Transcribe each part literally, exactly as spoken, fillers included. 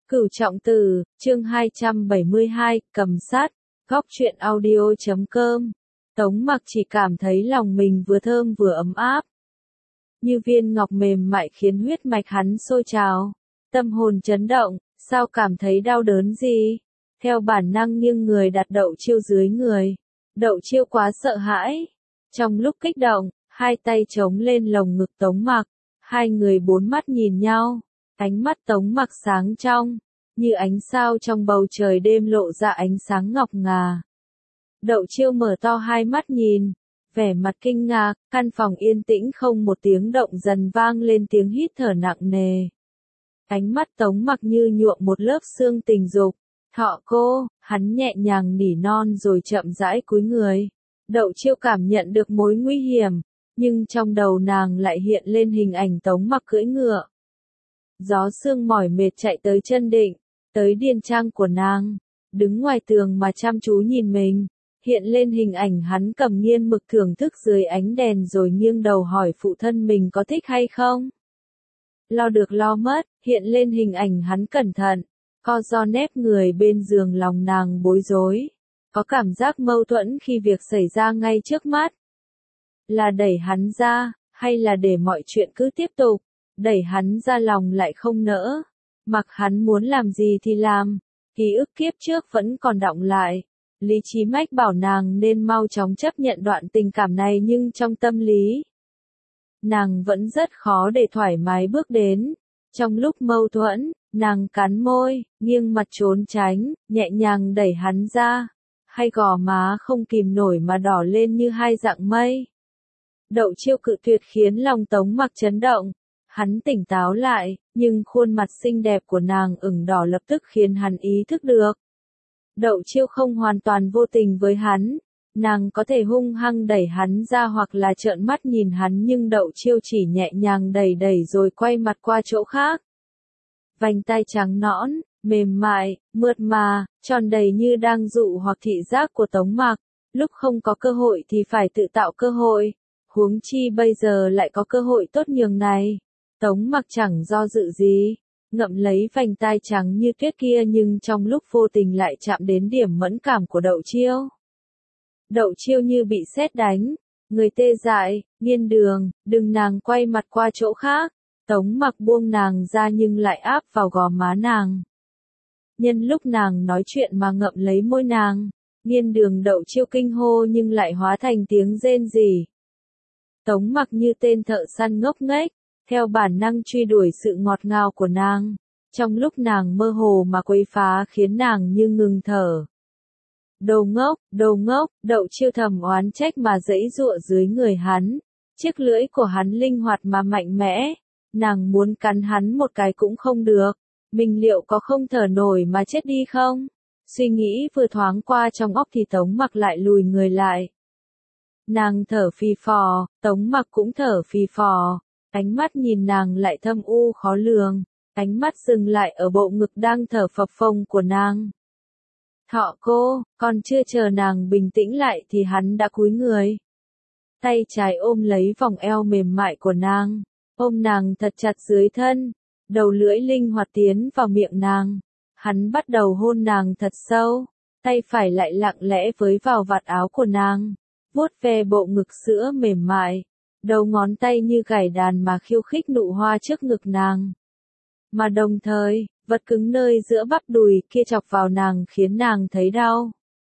Cửu Trọng Tử, chương hai trăm bảy mươi hai, cầm sát, góc truyện audio chấm com. Tống Mặc chỉ cảm thấy lòng mình vừa thơm vừa ấm áp. Như viên ngọc mềm mại khiến huyết mạch hắn sôi trào. Tâm hồn chấn động, sao cảm thấy đau đớn gì? Theo bản năng nghiêng người đặt Đậu Chiêu dưới người. Đậu Chiêu quá sợ hãi. Trong lúc kích động, hai tay chống lên lồng ngực Tống Mặc. Hai người bốn mắt nhìn nhau. Ánh mắt Tống Mặc sáng trong, như ánh sao trong bầu trời đêm lộ ra ánh sáng ngọc ngà. Đậu Chiêu mở to hai mắt nhìn, vẻ mặt kinh ngạc, căn phòng yên tĩnh không một tiếng động dần vang lên tiếng hít thở nặng nề. Ánh mắt Tống Mặc như nhuộm một lớp sương tình dục. Thọ cô, hắn nhẹ nhàng nỉ non rồi chậm rãi cúi người. Đậu Chiêu cảm nhận được mối nguy hiểm, nhưng trong đầu nàng lại hiện lên hình ảnh Tống Mặc cưỡi ngựa. Gió sương mỏi mệt chạy tới chân định, tới điền trang của nàng, đứng ngoài tường mà chăm chú nhìn mình, hiện lên hình ảnh hắn cầm nghiên mực thưởng thức dưới ánh đèn rồi nghiêng đầu hỏi phụ thân mình có thích hay không. Lo được lo mất, hiện lên hình ảnh hắn cẩn thận, co ro nép người bên giường, lòng nàng bối rối, có cảm giác mâu thuẫn khi việc xảy ra ngay trước mắt. Là đẩy hắn ra, hay là để mọi chuyện cứ tiếp tục? Đẩy hắn ra lòng lại không nỡ, mặc hắn muốn làm gì thì làm, ký ức kiếp trước vẫn còn đọng lại. Lý trí mách bảo nàng nên mau chóng chấp nhận đoạn tình cảm này, nhưng trong tâm lý, nàng vẫn rất khó để thoải mái bước đến. Trong lúc mâu thuẫn, nàng cắn môi, nghiêng mặt trốn tránh, nhẹ nhàng đẩy hắn ra, hai gò má không kìm nổi mà đỏ lên như hai dạng mây. Đậu Chiêu cự tuyệt khiến lòng Tống Mặc chấn động. Hắn tỉnh táo lại, nhưng khuôn mặt xinh đẹp của nàng ửng đỏ lập tức khiến hắn ý thức được. Đậu Chiêu không hoàn toàn vô tình với hắn, nàng có thể hung hăng đẩy hắn ra hoặc là trợn mắt nhìn hắn, nhưng Đậu Chiêu chỉ nhẹ nhàng đẩy đẩy rồi quay mặt qua chỗ khác. Vành tai trắng nõn, mềm mại, mượt mà, tròn đầy như đang dụ hoặc thị giác của Tống Mặc. Lúc không có cơ hội thì phải tự tạo cơ hội, huống chi bây giờ lại có cơ hội tốt nhường này. Tống Mặc chẳng do dự gì, ngậm lấy vành tai trắng như tuyết kia, nhưng trong lúc vô tình lại chạm đến điểm mẫn cảm của Đậu Chiêu. Đậu Chiêu như bị sét đánh, người tê dại, Nghiên Đường, đừng, nàng quay mặt qua chỗ khác. Tống Mặc buông nàng ra nhưng lại áp vào gò má nàng. Nhân lúc nàng nói chuyện mà ngậm lấy môi nàng, Nghiên Đường. Đậu Chiêu kinh hô nhưng lại hóa thành tiếng rên rỉ. Tống Mặc như tên thợ săn ngốc nghếch, theo bản năng truy đuổi sự ngọt ngào của nàng. Trong lúc nàng mơ hồ mà quấy phá khiến nàng như ngừng thở. Đồ ngốc, đồ ngốc, Đậu Chiêu thầm oán trách mà giãy giụa dưới người hắn. Chiếc lưỡi của hắn linh hoạt mà mạnh mẽ. Nàng muốn cắn hắn một cái cũng không được. Mình liệu có không thở nổi mà chết đi không? Suy nghĩ vừa thoáng qua trong óc thì Tống Mặc lại lùi người lại. Nàng thở phì phò, Tống Mặc cũng thở phì phò. Ánh mắt nhìn nàng lại thâm u khó lường, ánh mắt dừng lại ở bộ ngực đang thở phập phồng của nàng. Thọ cô, còn chưa chờ nàng bình tĩnh lại thì hắn đã cúi người. Tay trái ôm lấy vòng eo mềm mại của nàng, ôm nàng thật chặt dưới thân, đầu lưỡi linh hoạt tiến vào miệng nàng. Hắn bắt đầu hôn nàng thật sâu, tay phải lại lặng lẽ với vào vạt áo của nàng, vuốt ve bộ ngực sữa mềm mại. Đầu ngón tay như gảy đàn mà khiêu khích nụ hoa trước ngực nàng. Mà đồng thời, vật cứng nơi giữa bắp đùi kia chọc vào nàng khiến nàng thấy đau.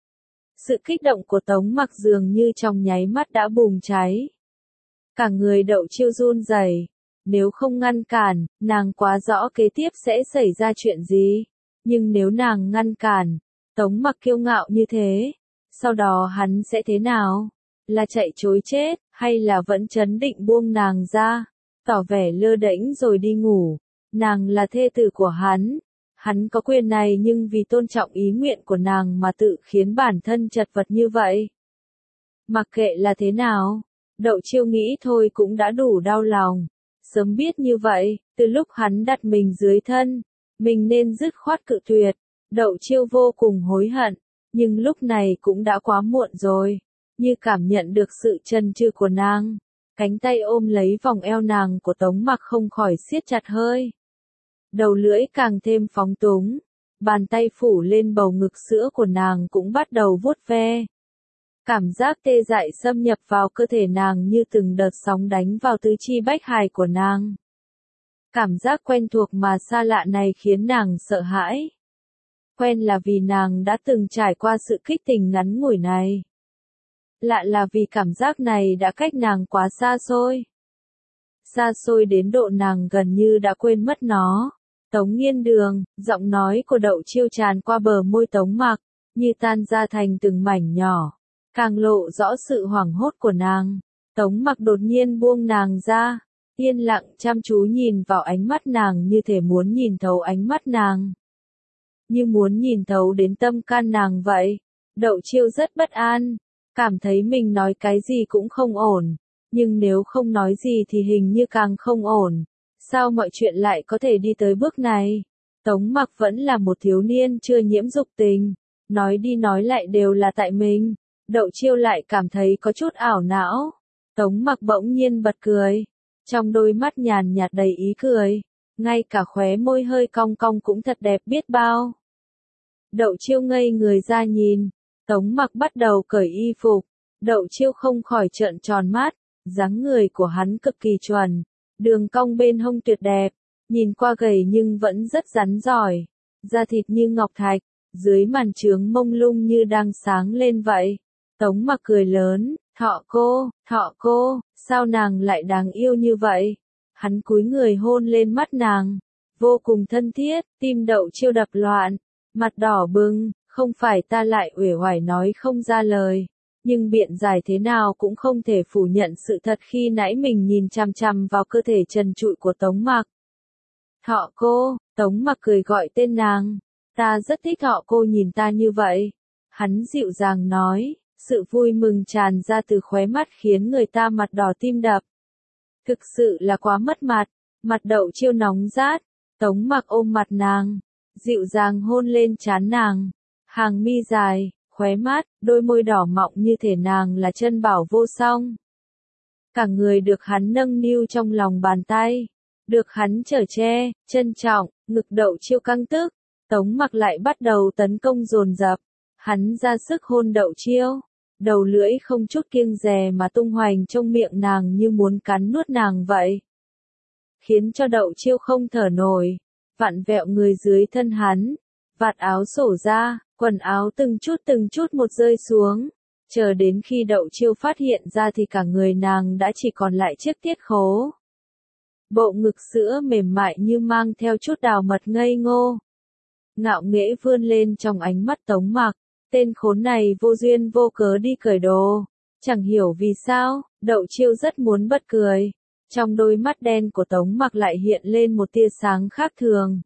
Sự kích động của Tống Mặc dường như trong nháy mắt đã bùng cháy. Cả người Đậu Chiêu run rẩy. Nếu không ngăn cản, nàng quá rõ kế tiếp sẽ xảy ra chuyện gì. Nhưng nếu nàng ngăn cản, Tống Mặc kiêu ngạo như thế, sau đó hắn sẽ thế nào? Là chạy trối chết, hay là vẫn trấn định buông nàng ra, tỏ vẻ lơ đễnh rồi đi ngủ. Nàng là thê tử của hắn, hắn có quyền này, nhưng vì tôn trọng ý nguyện của nàng mà tự khiến bản thân chật vật như vậy. Mặc kệ là thế nào, Đậu Chiêu nghĩ thôi cũng đã đủ đau lòng. Sớm biết như vậy, từ lúc hắn đặt mình dưới thân, mình nên dứt khoát cự tuyệt. Đậu Chiêu vô cùng hối hận, nhưng lúc này cũng đã quá muộn rồi. Như cảm nhận được sự chần chừ của nàng, cánh tay ôm lấy vòng eo nàng của Tống Mặc không khỏi siết chặt hơi. đầu lưỡi càng thêm phóng túng, bàn tay phủ lên bầu ngực sữa của nàng cũng bắt đầu vuốt ve. Cảm giác tê dại xâm nhập vào cơ thể nàng như từng đợt sóng đánh vào tứ chi bách hài của nàng. Cảm giác quen thuộc mà xa lạ này khiến nàng sợ hãi. Quen là vì nàng đã từng trải qua sự kích tình ngắn ngủi này. Lạ là vì cảm giác này đã cách nàng quá xa xôi. Xa xôi đến độ nàng gần như đã quên mất nó. Tống Nghiên Đường, giọng nói của Đậu Chiêu tràn qua bờ môi Tống Mặc, như tan ra thành từng mảnh nhỏ, càng lộ rõ sự hoảng hốt của nàng. Tống Mặc đột nhiên buông nàng ra, yên lặng chăm chú nhìn vào ánh mắt nàng như thể muốn nhìn thấu ánh mắt nàng. Như muốn nhìn thấu đến tâm can nàng vậy. Đậu Chiêu rất bất an, cảm thấy mình nói cái gì cũng không ổn, nhưng nếu không nói gì thì hình như càng không ổn. Sao mọi chuyện lại có thể đi tới bước này? Tống Mặc vẫn là một thiếu niên chưa nhiễm dục tình, nói đi nói lại đều là tại mình. Đậu Chiêu lại cảm thấy có chút ảo não. Tống Mặc bỗng nhiên bật cười, trong đôi mắt nhàn nhạt đầy ý cười, ngay cả khóe môi hơi cong cong cũng thật đẹp biết bao. Đậu Chiêu ngây người ra nhìn, Tống Mặc bắt đầu cởi y phục, Đậu Chiêu không khỏi trợn tròn mắt, dáng người của hắn cực kỳ chuẩn, đường cong bên hông tuyệt đẹp, nhìn qua gầy nhưng vẫn rất rắn giỏi, da thịt như ngọc thạch, dưới màn trướng mông lung như đang sáng lên vậy. Tống Mặc cười lớn, thọ cô, thọ cô, sao nàng lại đáng yêu như vậy? Hắn cúi người hôn lên mắt nàng, vô cùng thân thiết, tim Đậu Chiêu đập loạn, mặt đỏ bừng, không phải ta lại uể oải nói không ra lời, nhưng biện giải thế nào cũng không thể phủ nhận sự thật khi nãy mình nhìn chằm chằm vào cơ thể trần trụi của Tống Mặc. Thọ cô, Tống Mặc cười gọi tên nàng, ta rất thích thọ cô nhìn ta như vậy. Hắn dịu dàng nói, sự vui mừng tràn ra từ khóe mắt khiến người ta mặt đỏ tim đập. Thực sự là quá mất mặt, mặt Đậu Chiêu nóng rát, Tống Mặc ôm mặt nàng, dịu dàng hôn lên trán nàng, hàng mi dài, khóe mắt, đôi môi đỏ mọng như thể nàng là chân bảo vô song. Cả người được hắn nâng niu trong lòng bàn tay, được hắn chở che, trân trọng, ngực Đậu Chiêu căng tức, Tống Mặc lại bắt đầu tấn công dồn dập, hắn ra sức hôn Đậu Chiêu, đầu lưỡi không chút kiêng dè mà tung hoành trong miệng nàng như muốn cắn nuốt nàng vậy. Khiến cho Đậu Chiêu không thở nổi, vặn vẹo người dưới thân hắn, vạt áo xổ ra, quần áo từng chút từng chút một rơi xuống, chờ đến khi Đậu Chiêu phát hiện ra thì cả người nàng đã chỉ còn lại chiếc tiết khố. Bộ ngực sữa mềm mại như mang theo chút đào mật ngây ngô. Ngạo nghễ vươn lên trong ánh mắt Tống Mặc, tên khốn này vô duyên vô cớ đi cởi đồ, chẳng hiểu vì sao, Đậu Chiêu rất muốn bật cười. Trong đôi mắt đen của Tống Mặc lại hiện lên một tia sáng khác thường.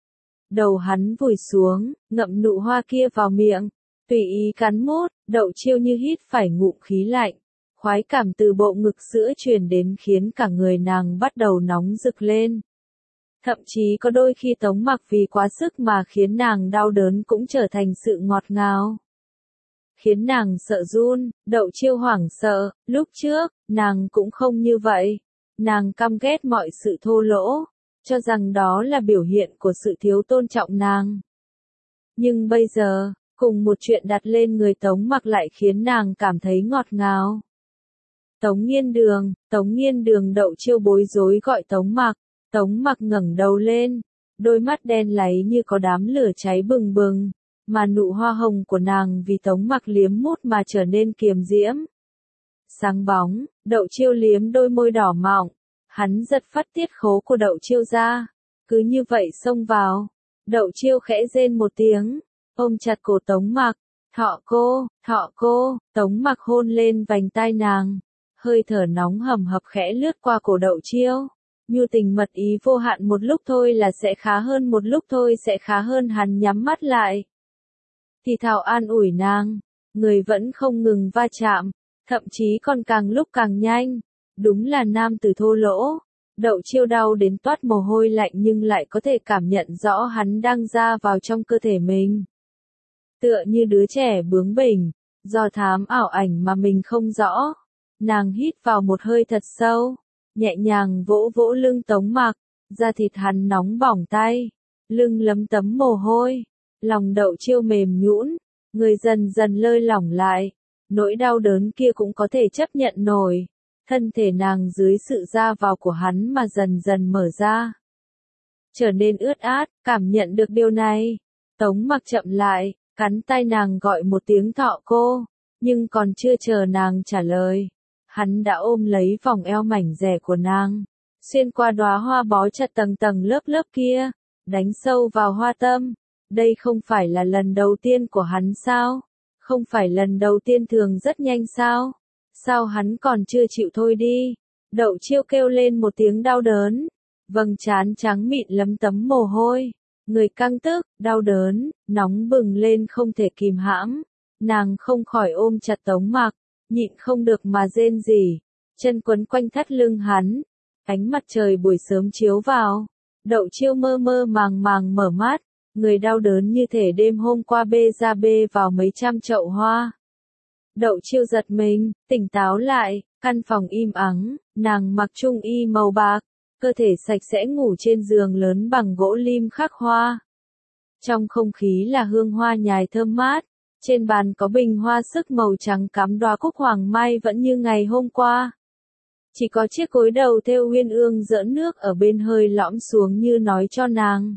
Đầu hắn vùi xuống, ngậm nụ hoa kia vào miệng, tùy ý cắn mút, Đậu Chiêu như hít phải ngụm khí lạnh. Khoái cảm từ bộ ngực sữa truyền đến khiến cả người nàng bắt đầu nóng rực lên. Thậm chí có đôi khi Tống Mặc vì quá sức mà khiến nàng đau đớn cũng trở thành sự ngọt ngào. Khiến nàng sợ run, Đậu Chiêu hoảng sợ, lúc trước, nàng cũng không như vậy. Nàng căm ghét mọi sự thô lỗ, cho rằng đó là biểu hiện của sự thiếu tôn trọng nàng. Nhưng bây giờ, cùng một chuyện đặt lên người Tống Mặc lại khiến nàng cảm thấy ngọt ngào. Tống Nghiên Đường, Tống Nghiên Đường. Đậu Chiêu bối rối gọi Tống Mặc, Tống Mặc ngẩng đầu lên, đôi mắt đen láy như có đám lửa cháy bừng bừng, mà nụ hoa hồng của nàng vì Tống Mặc liếm mút mà trở nên kiềm diễm. Sáng bóng, Đậu Chiêu liếm đôi môi đỏ mọng, hắn giật phát tiết khố của Đậu Chiêu ra, cứ như vậy xông vào. Đậu Chiêu khẽ rên một tiếng, ôm chặt cổ Tống Mặc, thọ cô, thọ cô, Tống Mặc hôn lên vành tai nàng, hơi thở nóng hầm hập khẽ lướt qua cổ Đậu Chiêu, nhu tình mật ý vô hạn. Một lúc thôi là sẽ khá hơn, một lúc thôi sẽ khá hơn. Hắn nhắm mắt lại, thì thào an ủi nàng, người vẫn không ngừng va chạm, thậm chí còn càng lúc càng nhanh. Đúng là nam tử thô lỗ. Đậu Chiêu đau đến toát mồ hôi lạnh nhưng lại có thể cảm nhận rõ hắn đang ra vào trong cơ thể mình. Tựa như đứa trẻ bướng bỉnh, do thám ảo ảnh mà mình không rõ. Nàng hít vào một hơi thật sâu, nhẹ nhàng vỗ vỗ lưng Tống Mặc, da thịt hắn nóng bỏng tay, lưng lấm tấm mồ hôi, lòng Đậu Chiêu mềm nhũn, người dần dần lơi lỏng lại, nỗi đau đớn kia cũng có thể chấp nhận nổi, thân thể nàng dưới sự gia vào của hắn mà dần dần mở ra, trở nên ướt át, cảm nhận được điều này, Tống Mặc chậm lại, cắn tay nàng gọi một tiếng thọ cô, nhưng còn chưa chờ nàng trả lời, hắn đã ôm lấy vòng eo mảnh dẻ của nàng, xuyên qua đóa hoa bó chặt tầng tầng lớp lớp kia, đánh sâu vào hoa tâm. Đây không phải là lần đầu tiên của hắn sao? Không phải lần đầu tiên thường rất nhanh sao? Sao hắn còn chưa chịu thôi đi? Đậu Chiêu kêu lên một tiếng đau đớn, vầng trán trắng mịn lấm tấm mồ hôi, người căng tức, đau đớn, nóng bừng lên không thể kìm hãm. Nàng không khỏi ôm chặt Tống Mặc, nhịn không được mà rên rỉ, chân quấn quanh thắt lưng hắn. Ánh mặt trời buổi sớm chiếu vào, Đậu Chiêu mơ mơ màng màng mở mắt, người đau đớn như thể đêm hôm qua bê ra bê vào mấy trăm chậu hoa. Đậu Chiêu giật mình, tỉnh táo lại, căn phòng im ắng, nàng mặc trung y màu bạc, cơ thể sạch sẽ ngủ trên giường lớn bằng gỗ lim khắc hoa. Trong không khí là hương hoa nhài thơm mát, trên bàn có bình hoa sức màu trắng cắm đóa cúc hoàng mai vẫn như ngày hôm qua. Chỉ có chiếc gối đầu thêu uyên ương giỡn nước ở bên hơi lõm xuống như nói cho nàng.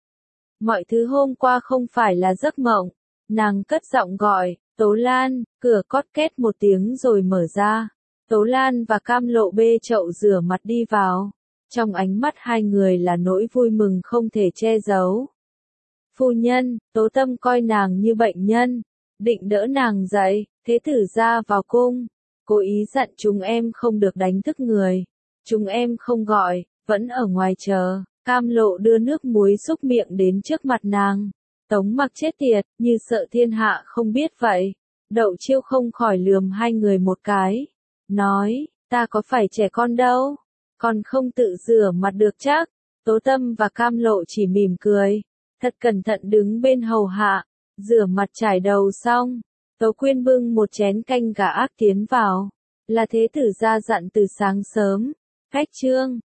Mọi thứ hôm qua không phải là giấc mộng, nàng cất giọng gọi, Tố Lan, cửa cót két một tiếng rồi mở ra. Tố Lan và Cam Lộ bê chậu rửa mặt đi vào, trong ánh mắt hai người là nỗi vui mừng không thể che giấu. Phu nhân, Tố Tâm coi nàng như bệnh nhân, định đỡ nàng dậy, thế tử ra vào cung, cố ý dặn chúng em không được đánh thức người, chúng em không gọi, vẫn ở ngoài chờ. Cam Lộ đưa nước muối xúc miệng đến trước mặt nàng. Tống Mặc chết tiệt, như sợ thiên hạ không biết vậy. Đậu Chiêu không khỏi lườm hai người một cái. Nói, ta có phải trẻ con đâu. Còn không tự rửa mặt được chắc. Tố Tâm và Cam Lộ chỉ mỉm cười. Thật cẩn thận đứng bên hầu hạ. Rửa mặt trải đầu xong. Tố Quyên bưng một chén canh gà ác tiến vào. Là thế tử ra dặn từ sáng sớm. Khách trương,